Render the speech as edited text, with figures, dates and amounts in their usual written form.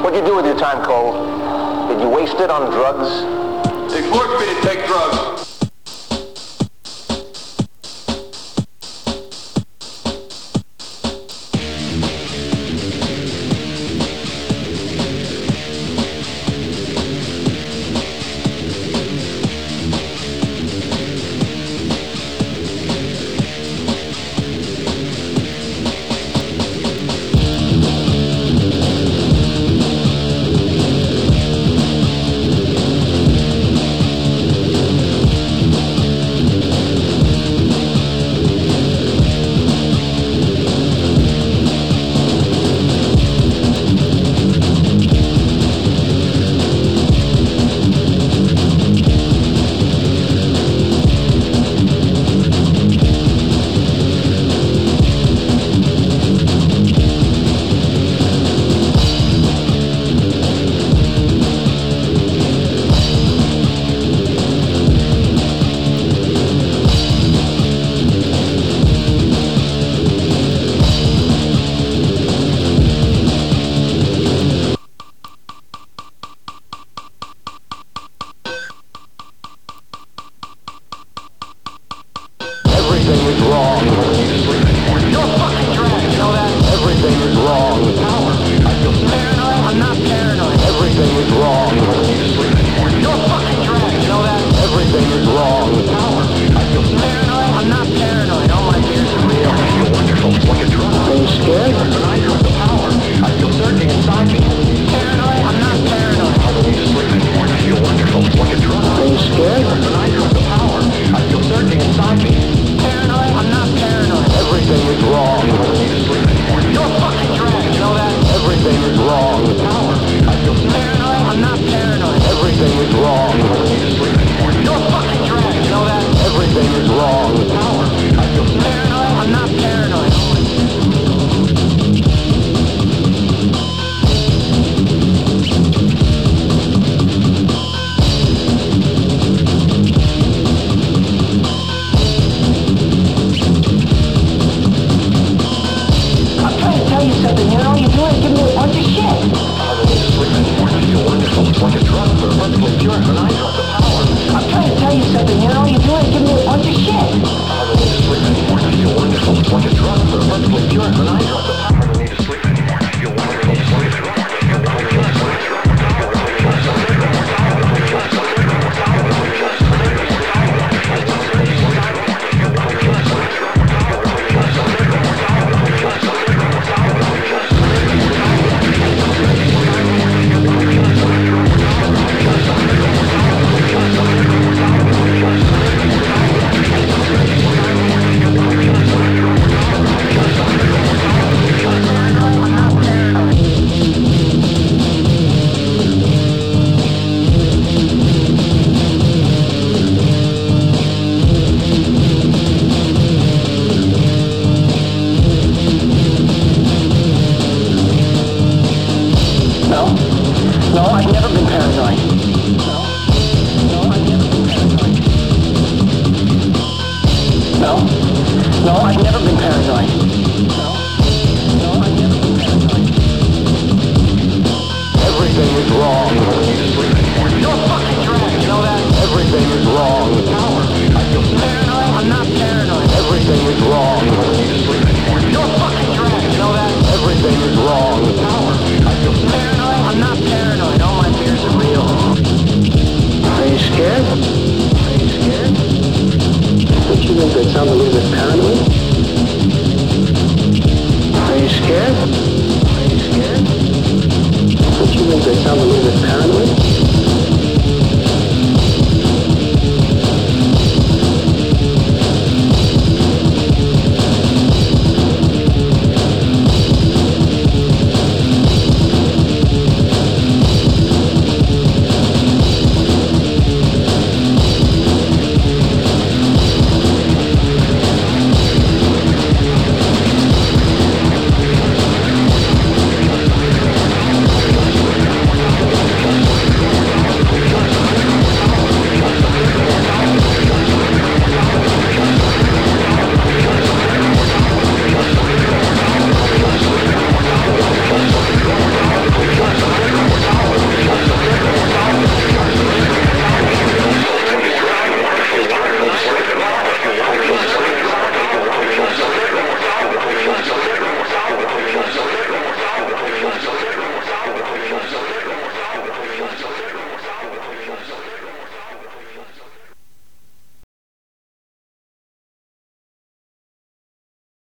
What'd you do with your time, Cole? Did you waste it on drugs? They forced me to take drugs. Everything is wrong. You're a fucking drag, you know that? Everything is wrong. Power. I feel paranoid. I'm not paranoid. Everything is wrong. You're a fucking drag, you know that? Everything is wrong. Power. I feel paranoid. I'm not paranoid. All my fears are real. I feel wonderful. Like a drug. Are you scared? When I drop the power, I feel surging inside me. Paranoid. I'm not paranoid. I don't need to sleep anymore. I feel wonderful. Like a drug. Are you scared? When I drop the power, I feel surging inside me. Paranoid? I'm not paranoid. Everything is wrong. I don't need to sleep anymore. You're a fucking drag, you know that? Everything is wrong. Power. I feel paranoid. I'm not paranoid. Everything is wrong. I don't need to sleep anymore. You're a fucking drag, you know that? Everything is wrong. Power. I feel paranoid. I'm not paranoid. Something, you know, you're doing, giving me a bunch of shit. I don't need to sleep anymore. I feel wonderful. It's like a drug, but perfectly pure when I drop the power. I'm trying to tell you something, you know, you're doing, giving me a bunch of shit. I don't need to sleep anymore. I feel wonderful. It's like a drug, but perfectly pure when I drop the power. I don't need to sleep anymore. I feel wonderful. It's like a drug. I feel wonderful. It's like a drug. No, I've never been paranoid. No, I've never been paranoid. No, I've never been paranoid. No, I've never been paranoid. Everything is wrong. I don't need to sleep anymore. You're a fucking drag, you know that? Everything is wrong.